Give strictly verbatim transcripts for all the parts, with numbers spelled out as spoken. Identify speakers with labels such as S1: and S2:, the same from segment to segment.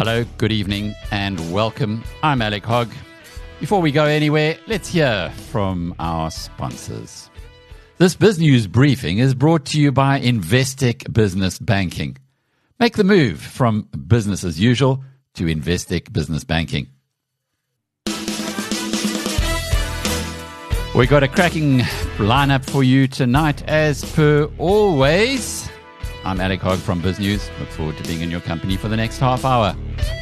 S1: Hello, good evening, and welcome. I'm Alec Hogg. Before we go anywhere, let's hear from our sponsors. This BizNews briefing is brought to you by Investec Business Banking. Make the move from business as usual to Investec Business Banking. We got a cracking lineup for you tonight, as per always. I'm Alec Hogg from BizNews. Look forward to being in your company for the next half hour.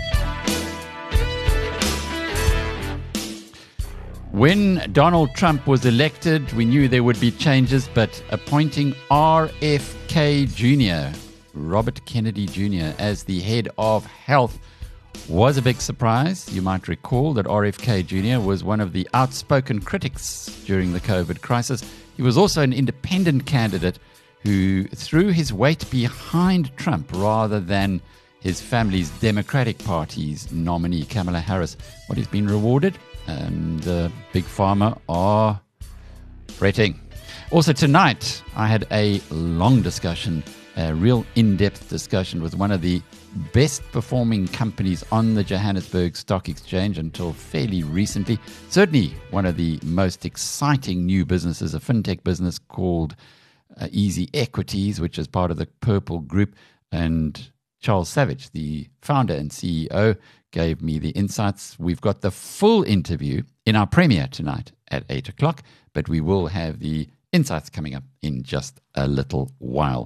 S1: When Donald Trump was elected, we knew there would be changes, but appointing R F K Junior, Robert Kennedy Junior, as the head of health was a big surprise. You might recall that R F K Junior was one of the outspoken critics during the COVID crisis. He was also an independent candidate who threw his weight behind Trump rather than his family's Democratic Party's nominee, Kamala Harris. What he's been rewarded, and uh, Big Pharma are fretting. Also tonight, I had a long discussion, a real in-depth discussion with one of the best performing companies on the Johannesburg Stock Exchange until fairly recently. Certainly one of the most exciting new businesses, a fintech business called Uh, Easy Equities, which is part of the Purple Group, and Charles Savage, the founder and C E O, gave me the insights. We've got the full interview in our premiere tonight at eight o'clock, but we will have the insights coming up in just a little while.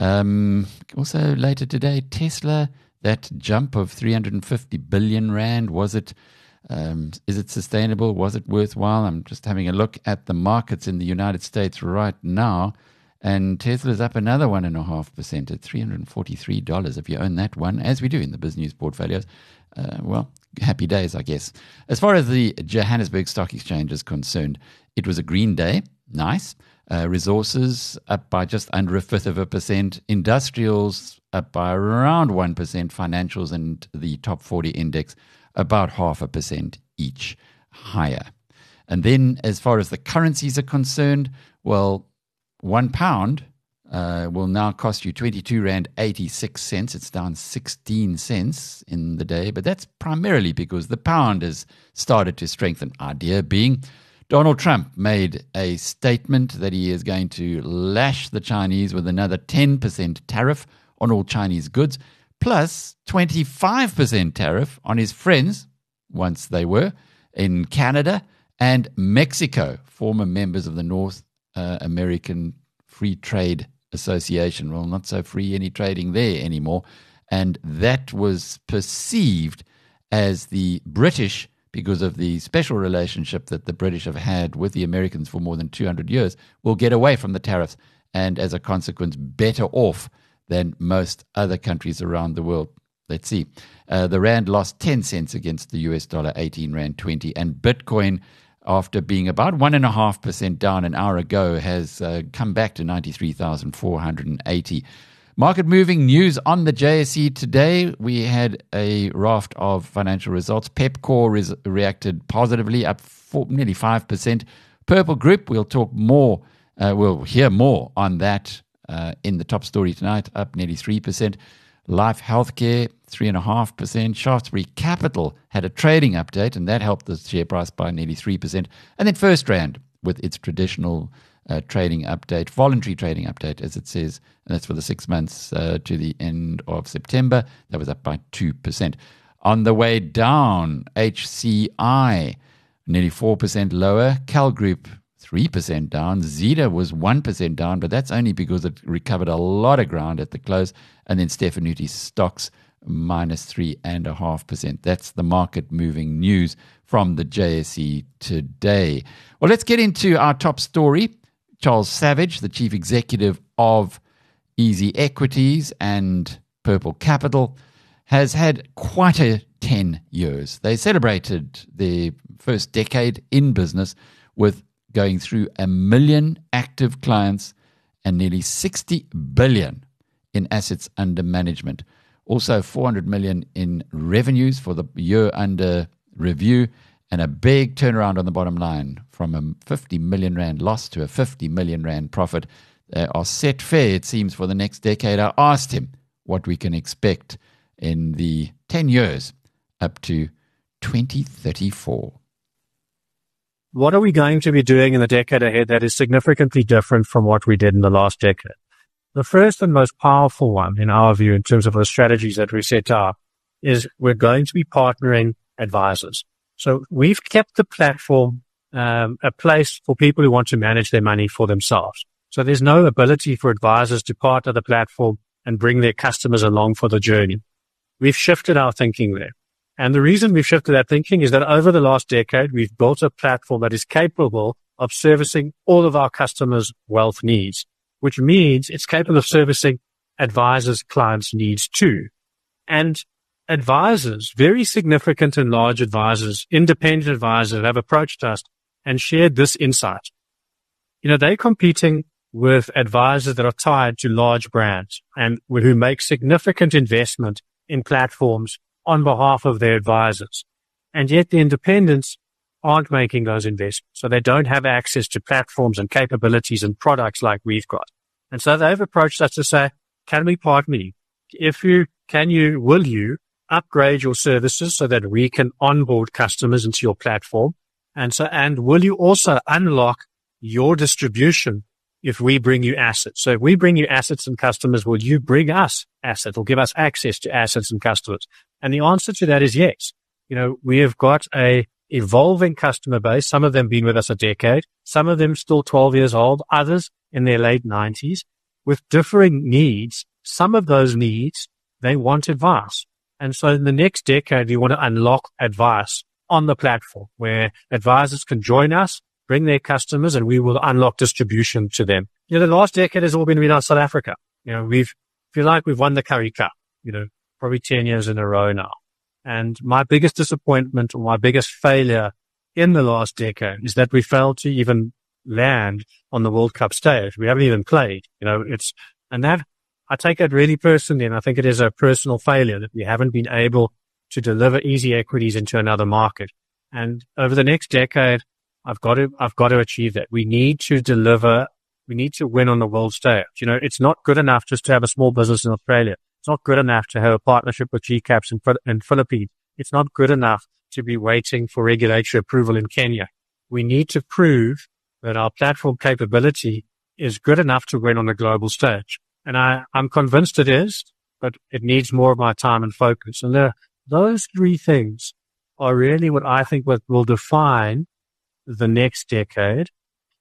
S1: Um, also later today, Tesla, that jump of three hundred fifty billion rand, was it Um, is it sustainable? Was it worthwhile? I'm just having a look at the markets in the United States right now, and Tesla's up another one and a half percent at three hundred forty-three dollars. If you own that one, as we do in the BizNews portfolios, uh, well, happy days, I guess. As far as the Johannesburg Stock Exchange is concerned, it was a green day, nice. Uh, resources up by just under a fifth of a percent. Industrials up by around one percent. Financials and the top forty index about half a percent each higher. And then as far as the currencies are concerned, well, one pound uh, will now cost you twenty-two rand eighty-six cents. It's down sixteen cents in the day, but that's primarily because the pound has started to strengthen. Idea being, Donald Trump made a statement that he is going to lash the Chinese with another ten percent tariff on all Chinese goods, plus twenty-five percent tariff on his friends, once they were, in Canada and Mexico, former members of the North uh, American Free Trade Association. Well, not so free any trading there anymore. And that was perceived as the British, because of the special relationship that the British have had with the Americans for more than two hundred years, will get away from the tariffs and, as a consequence, better off than most other countries around the world. Let's see. Uh, the rand lost ten cents against the U S dollar, eighteen rand twenty, and Bitcoin, after being about one and a half percent down an hour ago, has uh, come back to ninety-three thousand four hundred eighty. Market moving news on the J S E today. We had a raft of financial results. Pepkor res- reacted positively, up four, nearly five percent. Purple Group, we'll talk more, uh, we'll hear more on that Uh, in the top story tonight, up nearly three percent. Life Healthcare, three point five percent. Shaftesbury Capital had a trading update, and that helped the share price by nearly three percent. And then FirstRand, with its traditional uh, trading update, voluntary trading update, as it says, and that's for the six months uh, to the end of September. That was up by two percent. On the way down, H C I, nearly four percent lower. Cal Group, three percent down. Zeda was one percent down, but that's only because it recovered a lot of ground at the close. And then Stefanuti Stocks, minus three point five percent. That's the market moving news from the J S E today. Well, let's get into our top story. Charles Savage, the chief executive of Easy Equities and Purple Capital, has had quite a ten years. They celebrated their first decade in business with going through a million active clients and nearly sixty billion in assets under management. Also four hundred million in revenues for the year under review, and a big turnaround on the bottom line from a fifty million rand loss to a fifty million rand profit. They are set fair, it seems, for the next decade. I asked him what we can expect in the ten years up to twenty thirty-four.
S2: What are we going to be doing in the decade ahead that is significantly different from what we did in the last decade? The first and most powerful one, in our view, in terms of the strategies that we set up, is we're going to be partnering advisors. So we've kept the platform um, a place for people who want to manage their money for themselves. So there's no ability for advisors to partner the platform and bring their customers along for the journey. We've shifted our thinking there. And the reason we've shifted that thinking is that over the last decade, we've built a platform that is capable of servicing all of our customers' wealth needs, which means it's capable of servicing advisors' clients' needs too. And advisors, very significant and large advisors, independent advisors, have approached us and shared this insight. You know, they're competing with advisors that are tied to large brands and who make significant investment in platforms on behalf of their advisors. And yet the independents aren't making those investments. So they don't have access to platforms and capabilities and products like we've got. And so they've approached us to say, can we partner you? If you, can you, will you upgrade your services so that we can onboard customers into your platform? And so, and will you also unlock your distribution if we bring you assets? So if we bring you assets and customers, will you bring us assets or give us access to assets and customers? And the answer to that is yes. You know, we have got a evolving customer base. Some of them been with us a decade, some of them still twelve years old, others in their late nineties with differing needs. Some of those needs, they want advice. And so in the next decade, we want to unlock advice on the platform where advisors can join us, bring their customers, and we will unlock distribution to them. You know, the last decade has all been about South Africa. You know, we've, feel like we've won the Currie Cup, you know, probably ten years in a row now. And my biggest disappointment or my biggest failure in the last decade is that we failed to even land on the World Cup stage. We haven't even played, you know, it's, and that, I take it really personally, and I think it is a personal failure that we haven't been able to deliver easy equities into another market. And over the next decade, I've got to, I've got to achieve that. We need to deliver, we need to win on the world stage. You know, it's not good enough just to have a small business in Australia. It's not good enough to have a partnership with G CAPS in, in Philippines. It's not good enough to be waiting for regulatory approval in Kenya. We need to prove that our platform capability is good enough to win on the global stage. And I, I'm convinced it is, but it needs more of my time and focus. And there, those three things are really what I think what will define the next decade,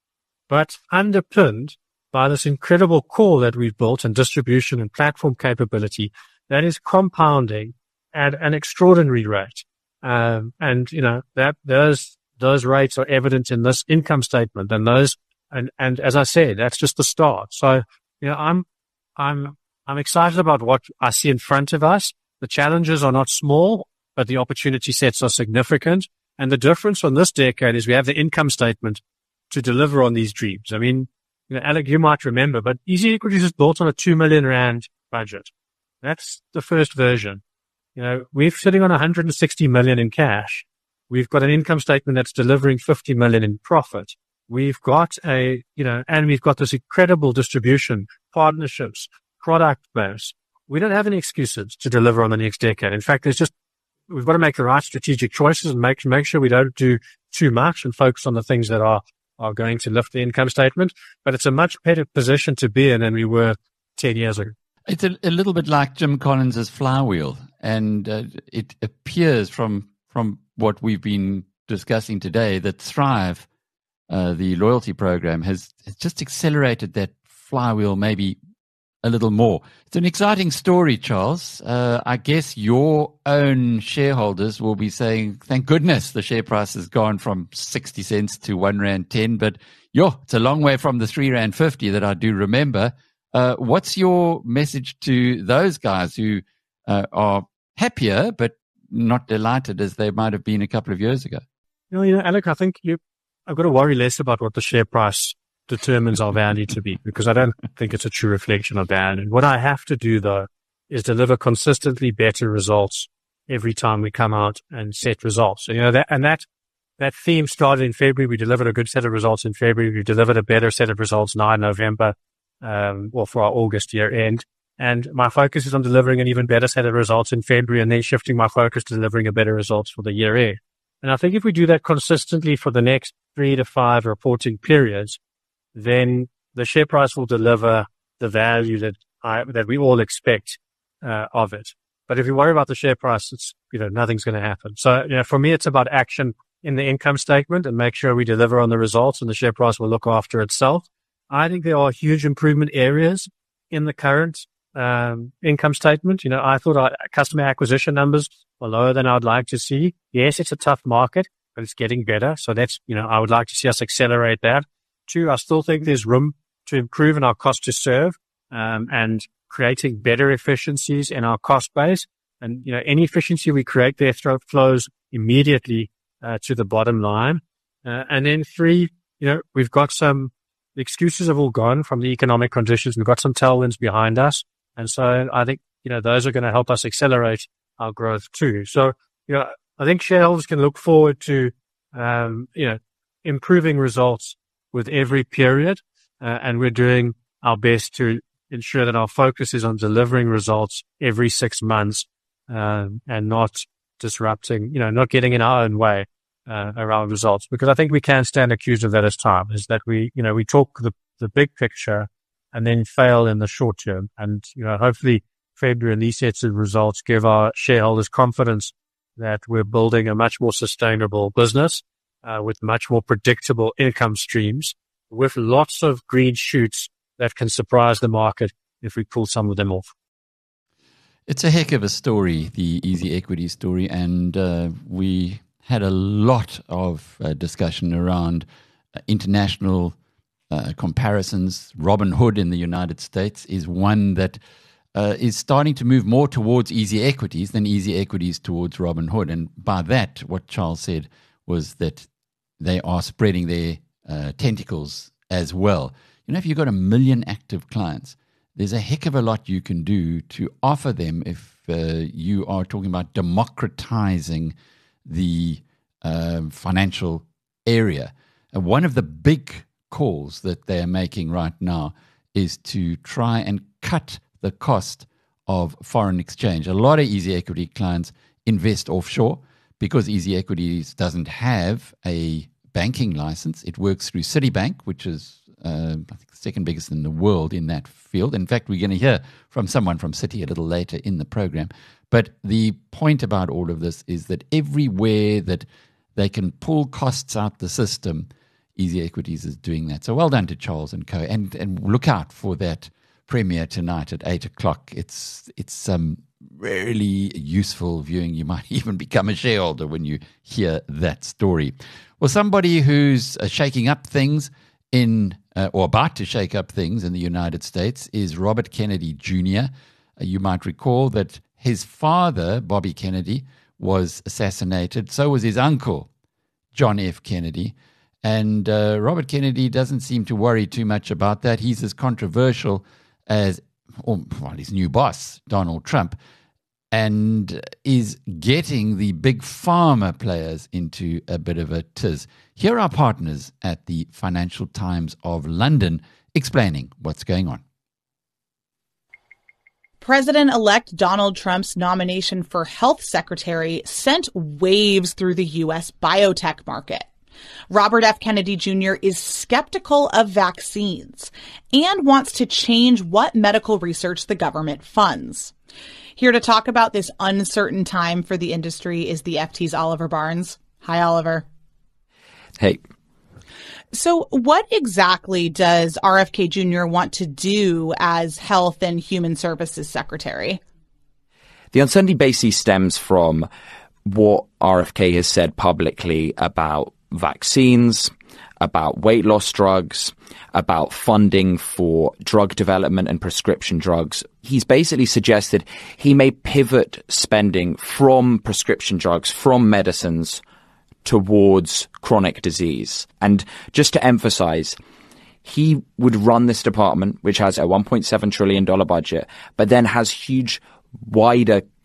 S2: but underpinned by this incredible core that we've built and distribution and platform capability that is compounding at an extraordinary rate. Um, and, you know, that those, those rates are evident in this income statement and those, and, and as I said, that's just the start. So, you know, I'm, I'm, I'm excited about what I see in front of us. The challenges are not small, but the opportunity sets are significant. And the difference on this decade is we have the income statement to deliver on these dreams. I mean, you know, Alec, you might remember, but Easy Equities is built on a two million rand budget. That's the first version. You know, we're sitting on one hundred sixty million in cash. We've got an income statement that's delivering fifty million in profit. We've got a, you know, and we've got this incredible distribution, partnerships, product base. We don't have any excuses to deliver on the next decade. In fact, there's just, we've got to make the right strategic choices and make, make sure we don't do too much and focus on the things that are, are going to lift the income statement. But it's a much better position to be in than we were ten years ago.
S1: It's a, a little bit like Jim Collins's flywheel. And uh, it appears from, from what we've been discussing today that Thrive, uh, the loyalty program, has, has just accelerated that flywheel maybe a little more. It's an exciting story, Charles. Uh, I guess your own shareholders will be saying, thank goodness the share price has gone from sixty cents to one rand ten, but yo, it's a long way from the three rand fifty that I do remember. Uh, what's your message to those guys who uh, are happier but not delighted as they might have been a couple of years ago?
S2: You know, you know, Alec, I think you, I've got to worry less about what the share price determines our value to be, because I don't think it's a true reflection of value. And what I have to do, though, is deliver consistently better results every time we come out and set results. So, you know, that, and that, that theme started in February. We delivered a good set of results in February. We delivered a better set of results now in November, um, well, for our August year end. And my focus is on delivering an even better set of results in February and then shifting my focus to delivering a better results for the year end. And I think if we do that consistently for the next three to five reporting periods, then the share price will deliver the value that I, that we all expect uh, of it. But if you worry about the share price, it's, you know, nothing's going to happen. So, you know, for me, it's about action in the income statement and make sure we deliver on the results and the share price will look after itself. I think there are huge improvement areas in the current um, income statement. You know, I thought our customer acquisition numbers were lower than I'd like to see. Yes, it's a tough market, but it's getting better. So that's, you know, I would like to see us accelerate that. Two, I still think there's room to improve in our cost to serve um, and creating better efficiencies in our cost base. And, you know, any efficiency we create there flows immediately uh, to the bottom line. Uh, and then three, you know, we've got some, the excuses have all gone from the economic conditions. We've got some tailwinds behind us. And so I think, you know, those are going to help us accelerate our growth too. So, you know, I think shareholders can look forward to, um, you know, improving results with every period. Uh, and we're doing our best to ensure that our focus is on delivering results every six months, um, and not disrupting, you know, not getting in our own way, uh, around results. Because I think we can stand accused of that as time, is that we, you know, we talk the, the big picture and then fail in the short term. And, you know, hopefully February and these sets of results give our shareholders confidence that we're building a much more sustainable business, uh, with much more predictable income streams, with lots of green shoots that can surprise the market if we pull some of them off.
S1: It's a heck of a story, the Easy Equity story, and uh, we had a lot of uh, discussion around uh, international uh, comparisons. Robinhood in the United States is one that uh, is starting to move more towards Easy Equities than Easy Equities towards Robinhood. And by that, what Charles said was that they are spreading their uh, tentacles as well. You know, if you've got a million active clients, there's a heck of a lot you can do to offer them if uh, you are talking about democratizing the uh, financial area. And one of the big calls that they're making right now is to try and cut the cost of foreign exchange. A lot of Easy Equity clients invest offshore because Easy Equities doesn't have a banking license. It works through Citibank, which is uh, I think the second biggest in the world in that field. In fact, we're going to hear from someone from Citi a little later in the program. But the point about all of this is that everywhere that they can pull costs out the system, Easy Equities is doing that. So well done to Charles and co. And and look out for that premiere tonight at eight o'clock. It's it's some really useful viewing. You might even become a shareholder when you hear that story. Well, somebody who's uh, shaking up things in uh, or about to shake up things in the United States is Robert Kennedy Junior Uh, you might recall that his father, Bobby Kennedy, was assassinated. So was his uncle, John F. Kennedy. And uh, Robert Kennedy doesn't seem to worry too much about that. He's as controversial as, or, well, his new boss, Donald Trump, and is getting the big pharma players into a bit of a tiz. Here are our partners at the Financial Times of London explaining what's going on.
S3: President-elect Donald Trump's nomination for health secretary sent waves through the U S biotech market. Robert F. Kennedy Junior is skeptical of vaccines and wants to change what medical research the government funds. Here to talk about this uncertain time for the industry is the F T's Oliver Barnes. Hi, Oliver.
S4: Hey.
S3: So what exactly does R F K Junior want to do as Health and Human Services Secretary?
S4: The uncertainty basically stems from what R F K has said publicly about vaccines, about weight loss drugs, about funding for drug development and prescription drugs. He's basically suggested he may pivot spending from prescription drugs, from medicines, towards chronic disease. And just to emphasize, he would run this department, which has a one point seven trillion dollars budget, but then has huge, wider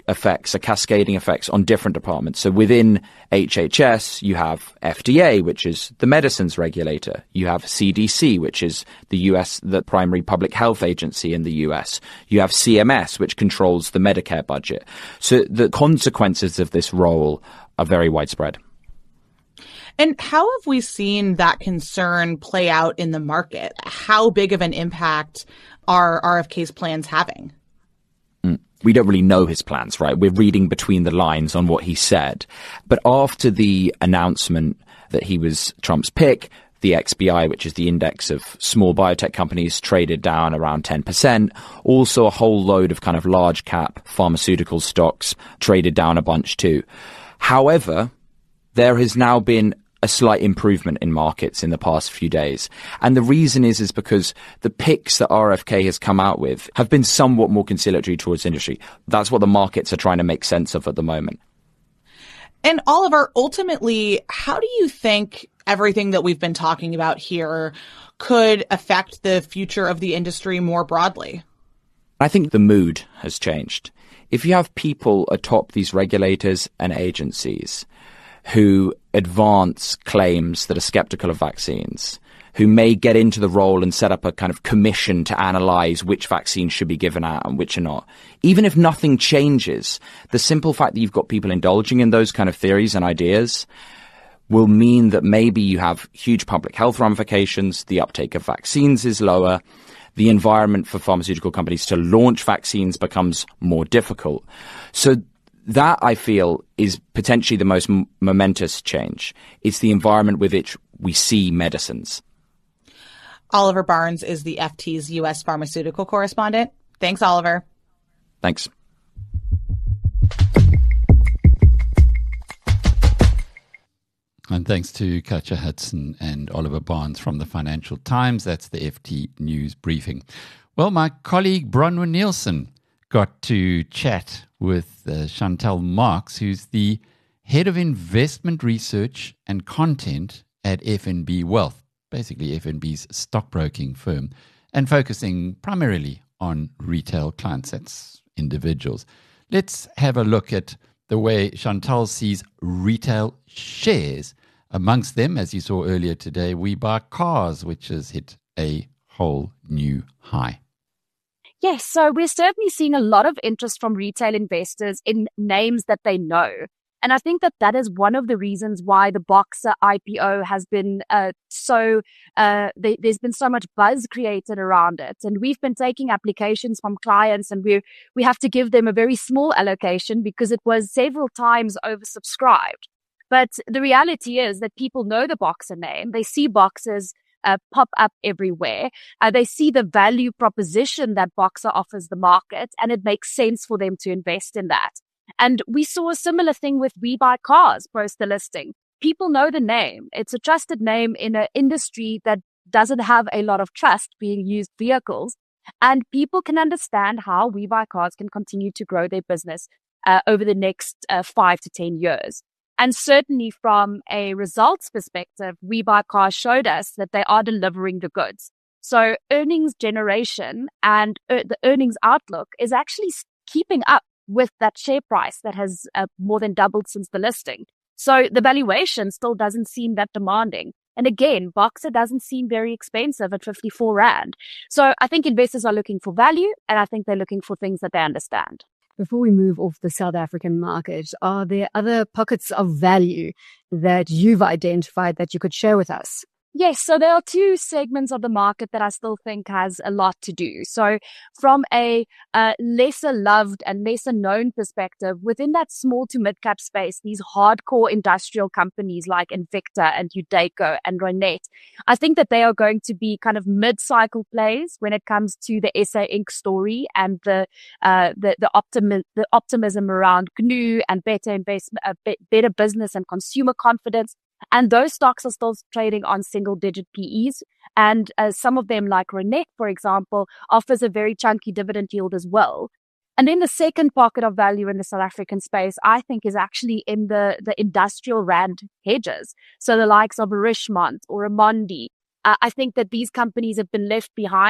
S4: effects, are cascading effects on different departments. So within H H S, you have F D A, which is the medicines regulator. You have C D C, which is the U S, the primary public health agency in the U S. You have C M S, which controls the Medicare budget. So the consequences of this role are very widespread.
S3: And how have we seen that concern play out in the market? How big of an impact are R F K's plans having?
S4: We don't really know his plans, right? We're reading between the lines on what he said. But after the announcement that he was Trump's pick, the X B I, which is the index of small biotech companies, traded down around ten percent. Also, a whole load of kind of large cap pharmaceutical stocks traded down a bunch too. However, there has now been a slight improvement in markets in the past few days. And the reason is, is because the picks that R F K has come out with have been somewhat more conciliatory towards industry. That's what the markets are trying to make sense of at the moment.
S3: And Oliver, ultimately, how do you think everything that we've been talking about here could affect the future of the industry more broadly?
S4: I think the mood has changed. If you have people atop these regulators and agencies who advance claims that are skeptical of vaccines, who may get into the role and set up a kind of commission to analyze which vaccines should be given out and which are not. Even if nothing changes, the simple fact that you've got people indulging in those kind of theories and ideas will mean that maybe you have huge public health ramifications, the uptake of vaccines is lower, the environment for pharmaceutical companies to launch vaccines becomes more difficult. So that, I feel, is potentially the most m- momentous change. It's the environment with which we see medicines.
S3: Oliver Barnes is the F T's U S pharmaceutical correspondent. Thanks, Oliver.
S4: Thanks.
S1: And thanks to Katja Hudson and Oliver Barnes from the Financial Times. That's the F T News Briefing. Well, my colleague Bronwyn Nielsen got to chat with uh, Chantal Marx, who's the head of investment research and content at F N B Wealth, basically F N B's stockbroking firm, and focusing primarily on retail clients, that's individuals. Let's have a look at the way Chantal sees retail shares. Amongst them, as you saw earlier today, We Buy Cars, which has hit a whole new high.
S5: Yes, so we're certainly seeing a lot of interest from retail investors in names that they know. And I think that that is one of the reasons why the Boxer I P O has been uh, so, uh, they, there's been so much buzz created around it. And we've been taking applications from clients, and we we have to give them a very small allocation because it was several times oversubscribed. But the reality is that people know the Boxer name. They see Boxers Uh, pop up everywhere. Uh, they see the value proposition that Boxer offers the market, and it makes sense for them to invest in that. And we saw a similar thing with We Buy Cars post the listing. People know the name. It's a trusted name in an industry that doesn't have a lot of trust being used vehicles. And people can understand how We Buy Cars can continue to grow their business uh, over the next uh, five to ten years. And certainly from a results perspective, We Buy Cars showed us that they are delivering the goods. So earnings generation and uh, the earnings outlook is actually keeping up with that share price that has uh, more than doubled since the listing. So the valuation still doesn't seem that demanding. And again, Boxer doesn't seem very expensive at fifty-four rand. So I think investors are looking for value, and I think they're looking for things that they understand.
S6: Before we move off the South African market, are there other pockets of value that you've identified that you could share with us?
S5: Yes, so there are two segments of the market that I still think has a lot to do. So from a uh, lesser loved and lesser known perspective, within that small to mid-cap space, these hardcore industrial companies like Invicta and Udeco and Renet, I think that they are going to be kind of mid-cycle plays when it comes to the S A Incorporated story and the uh, the the, optimi- the optimism around G N U and better investment, uh, be- better business and consumer confidence. And those stocks are still trading on single-digit P Es. And uh, some of them, like Renet, for example, offers a very chunky dividend yield as well. And then the second pocket of value in the South African space, I think, is actually in the, the industrial rand hedges. So the likes of Richemont or Amundi. Uh, I think that these companies have been left behind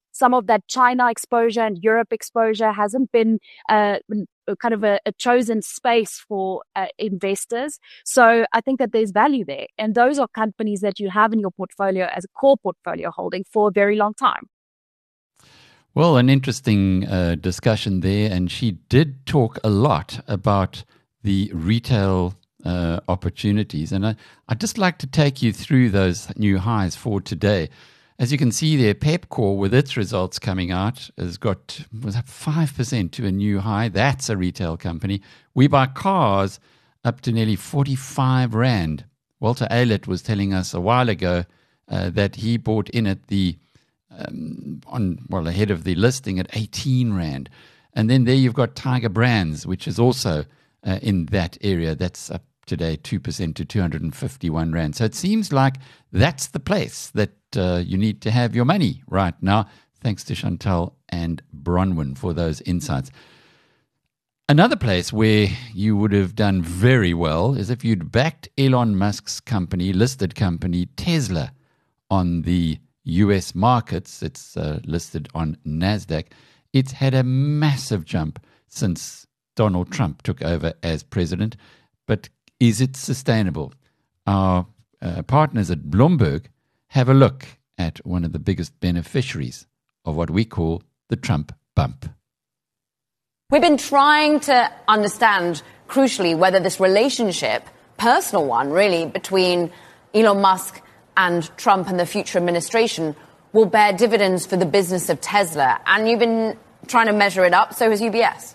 S5: some of that China exposure and Europe exposure hasn't been uh, kind of a, a chosen space for uh, investors. So I think that there's value there. And those are companies that you have in your portfolio as a core portfolio holding for a very long time.
S1: Well, an interesting uh, discussion there. And she did talk a lot about the retail uh, opportunities. And I, I'd just like to take you through those new highs for today. As you can see there, Pepkor, with its results coming out, has got was up five percent to a new high. That's a retail company. We Buy Cars up to nearly forty-five rand. Walter Aylett was telling us a while ago uh, that he bought in at the um, on well ahead of the listing at eighteen rand. And then there you've got Tiger Brands, which is also uh, in that area. That's up today two percent to two hundred fifty-one rand. So it seems like that's the place that uh, you need to have your money right now. Thanks to Chantal and Bronwyn for those insights. Another place where you would have done very well is if you'd backed Elon Musk's company, listed company, Tesla, on the U S markets. It's uh, listed on NASDAQ. It's had a massive jump since Donald Trump took over as president. But is it sustainable? Our uh, partners at Bloomberg have a look at one of the biggest beneficiaries of what we call the Trump bump.
S7: We've been trying to understand, crucially, whether this relationship, personal one really, between Elon Musk and Trump and the future administration will bear dividends for the business of Tesla. And you've been trying to measure it up, so has U B S.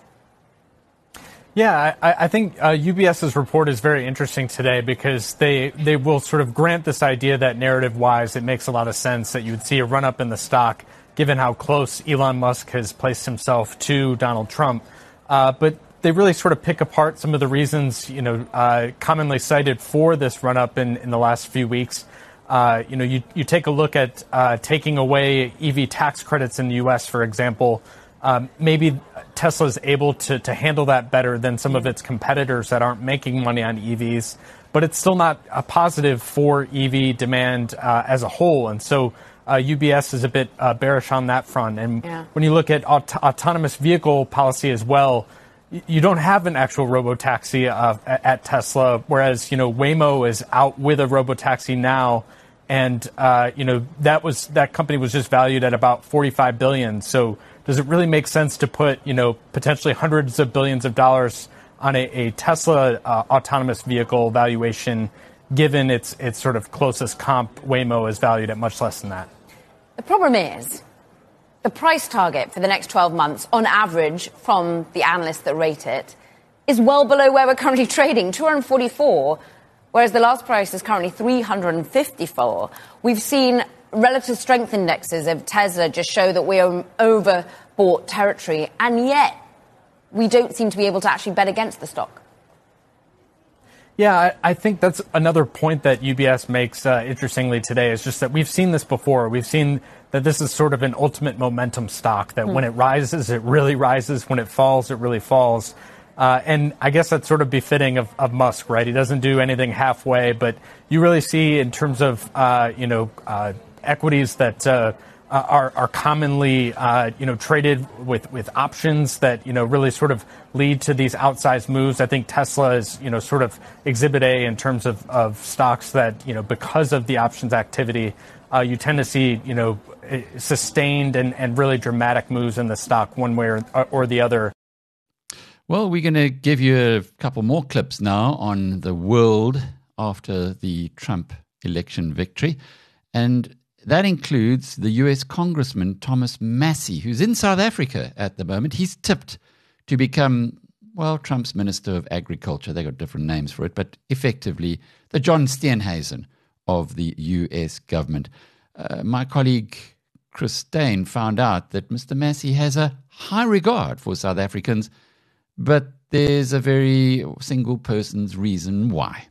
S8: Yeah, I, I think uh, UBS's report is very interesting today because they they will sort of grant this idea that narrative-wise it makes a lot of sense that you would see a run-up in the stock given how close Elon Musk has placed himself to Donald Trump. Uh, but they really sort of pick apart some of the reasons, you know, uh, commonly cited for this run-up in, in the last few weeks. Uh, you know, you, you take a look at uh, taking away E V tax credits in the U S, for example. Um, maybe Tesla is able to, to handle that better than some of its competitors that aren't making money on E Vs, but it's still not a positive for E V demand uh, as a whole. And so uh, U B S is a bit uh, bearish on that front. And yeah. when you look at aut- autonomous vehicle policy as well, y- you don't have an actual robotaxi uh, at Tesla, whereas, you know, Waymo is out with a robotaxi now. And, uh, you know, that was that company was just valued at about forty-five billion dollars. So does it really make sense to put, you know, potentially hundreds of billions of dollars on a, a Tesla uh, autonomous vehicle valuation, given its its sort of closest comp, Waymo, is valued at much less than that?
S7: The problem is the price target for the next twelve months, on average, from the analysts that rate it, is well below where we're currently trading, two hundred forty-four, whereas the last price is currently three hundred fifty-four. We've seen relative strength indexes of Tesla just show that we are in overbought territory, and yet we don't seem to be able to actually bet against the stock.
S8: Yeah, I, I think that's another point that U B S makes uh, interestingly today, is just that we've seen this before. We've seen that this is sort of an ultimate momentum stock, that mm. when it rises, it really rises. When it falls, it really falls. Uh, and I guess that's sort of befitting of, of Musk, right? He doesn't do anything halfway, but you really see in terms of, uh, you know, uh, equities that uh, are, are commonly, uh, you know, traded with, with options that, you know, really sort of lead to these outsized moves. I think Tesla is, you know, sort of exhibit A in terms of, of stocks that, you know, because of the options activity, uh, you tend to see, you know, sustained and, and really dramatic moves in the stock one way or, or the other.
S1: Well, we're going to give you a couple more clips now on the world after the Trump election victory. And that includes the U S Congressman Thomas Massie, who's in South Africa at the moment. He's tipped to become, well, Trump's Minister of Agriculture. They got different names for it, but effectively the John Steenhuisen of the U S government. Uh, my colleague Chris Steyn found out that Mister Massie has a high regard for South Africans, but there's a very single person's reason why.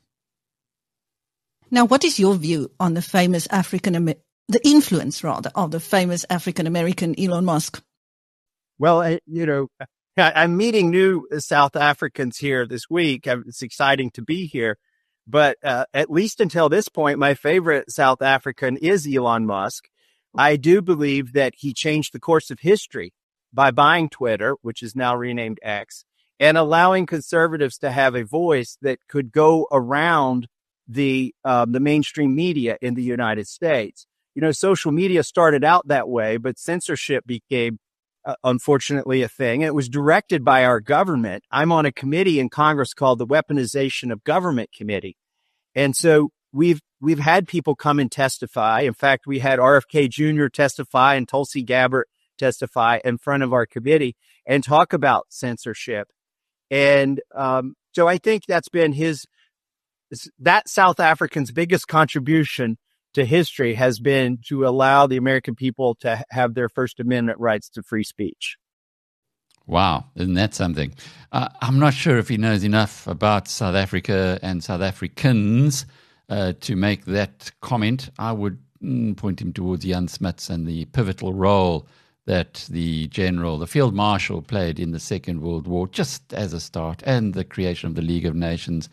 S9: Now, what is your view on the famous African, the influence rather of the famous African American Elon Musk?
S10: Well, I, you know, I, I'm meeting new South Africans here this week. It's exciting to be here. But uh, at least until this point, my favorite South African is Elon Musk. I do believe that he changed the course of history by buying Twitter, which is now renamed X, and allowing conservatives to have a voice that could go around the um, the mainstream media in the United States. You know, social media started out that way, but censorship became, uh, unfortunately, a thing. It was directed by our government. I'm on a committee in Congress called the Weaponization of Government Committee. And so we've we've had people come and testify. In fact, we had R F K Junior testify and Tulsi Gabbard testify in front of our committee and talk about censorship. And um, so I think that's been his, that South African's biggest contribution to history has been to allow the American people to have their First Amendment rights to free speech.
S1: Wow, isn't that something? Uh, I'm not sure if he knows enough about South Africa and South Africans uh, to make that comment. I would mm, point him towards Jan Smuts and the pivotal role that the general, the field marshal, played in the Second World War, just as a start, and the creation of the League of Nations,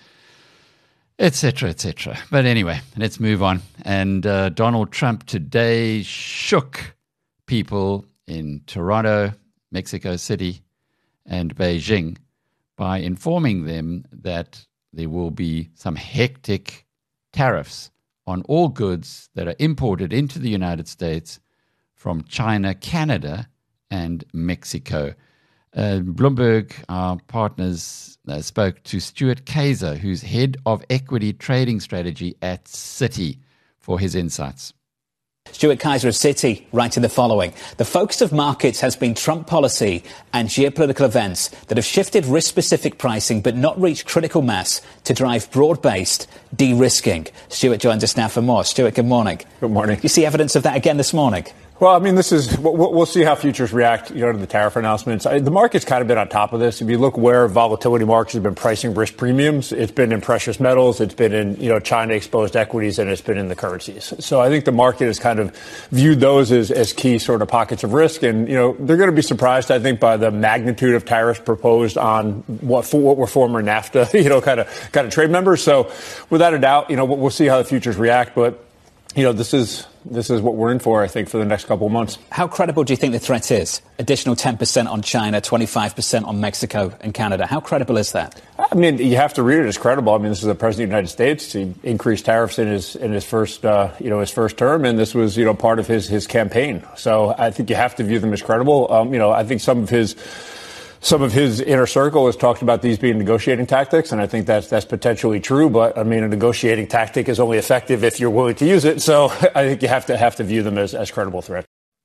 S1: et cetera, et cetera. But anyway, let's move on. And uh, Donald Trump today shook people in Toronto, Mexico City, and Beijing by informing them that there will be some hectic tariffs on all goods that are imported into the United States from China, Canada, and Mexico. Uh, Bloomberg, our partners, uh, spoke to Stuart Kaiser, who's head of equity trading strategy at Citi, for his insights.
S11: Stuart Kaiser of Citi writing the following. The focus of markets has been Trump policy and geopolitical events that have shifted risk-specific pricing but not reached critical mass to drive broad-based de-risking. Stuart joins us now for more. Stuart, good morning.
S12: Good morning.
S11: You see evidence of that again this morning?
S12: Well, I mean, this is, we'll see how futures react, you know, to the tariff announcements. The market's kind of been on top of this. If you look where volatility markets have been pricing risk premiums, it's been in precious metals, it's been in, you know, China exposed equities, and it's been in the currencies. So I think the market has kind of viewed those as, as key sort of pockets of risk. And, you know, they're going to be surprised, I think, by the magnitude of tariffs proposed on what, for what were former NAFTA, you know, kind of, kind of trade members. So without a doubt, you know, we'll see how the futures react. But, you know, this is, This is what we're in for, I think, for the next couple of months.
S11: How credible do you think the threat is? Additional ten percent on China, twenty-five percent on Mexico and Canada. How credible is that?
S12: I mean, you have to read it as credible. I mean, this is the President of the United States. He increased tariffs in his in his first, uh, you know, his first term, and this was, you know, part of his his campaign. So I think you have to view them as credible. Um, you know, I think some of his. Some of his inner circle has talked about these being negotiating tactics, and I think that's that's potentially true. But I mean, a negotiating tactic is only effective if you're willing to use it. So I think you have to have to view them as, as credible threats.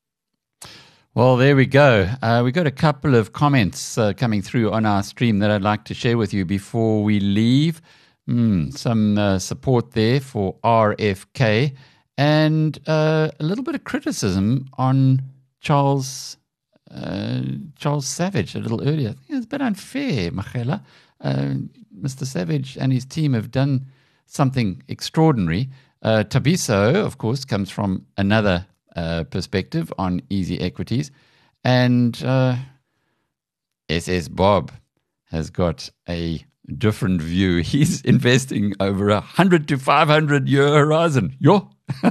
S1: Well, there we go. Uh, we got a couple of comments uh, coming through on our stream that I'd like to share with you before we leave. Mm, some uh, support there for R F K, and uh, a little bit of criticism on Charles. Uh, Charles Savage a little earlier. I think it's a bit unfair, Michaela. Uh, Mister Savage and his team have done something extraordinary. Uh, Tabiso, of course, comes from another uh, perspective on easy equities. And uh, S S Bob has got a different view. He's investing over a one hundred to five hundred year horizon. Yo!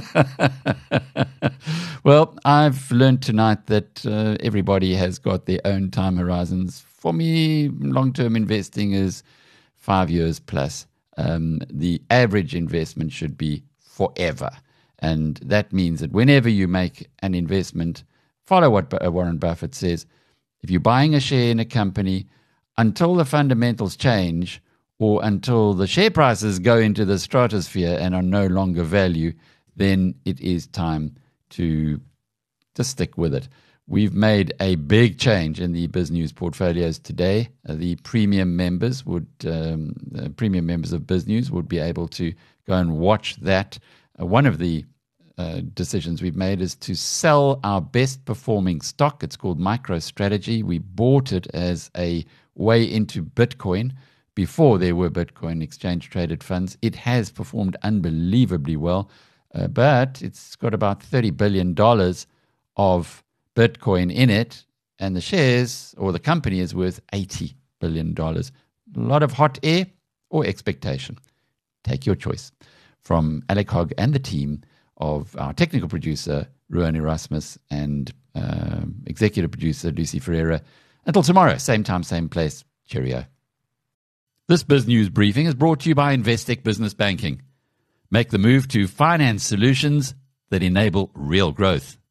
S1: Well, I've learned tonight that uh, everybody has got their own time horizons. For me, long-term investing is five years plus. Um, the average investment should be forever. And that means that whenever you make an investment, follow what Warren Buffett says. If you're buying a share in a company, until the fundamentals change or until the share prices go into the stratosphere and are no longer value, then it is time to just stick with it. We've made a big change in the BizNews portfolios today. Uh, the premium members would, um, the premium members of BizNews would be able to go and watch that. Uh, one of the uh, decisions we've made is to sell our best performing stock. It's called MicroStrategy. We bought it as a way into Bitcoin before there were Bitcoin exchange traded funds. It has performed unbelievably well. Uh, but it's got about thirty billion dollars of Bitcoin in it, and the shares or the company is worth eighty billion dollars. A lot of hot air or expectation. Take your choice. From Alec Hogg and the team of our technical producer, Ruan Erasmus, and uh, executive producer Lucy Ferreira. Until tomorrow, same time, same place. Cheerio. This Biz News briefing is brought to you by Investec Business Banking. Make the move to finance solutions that enable real growth.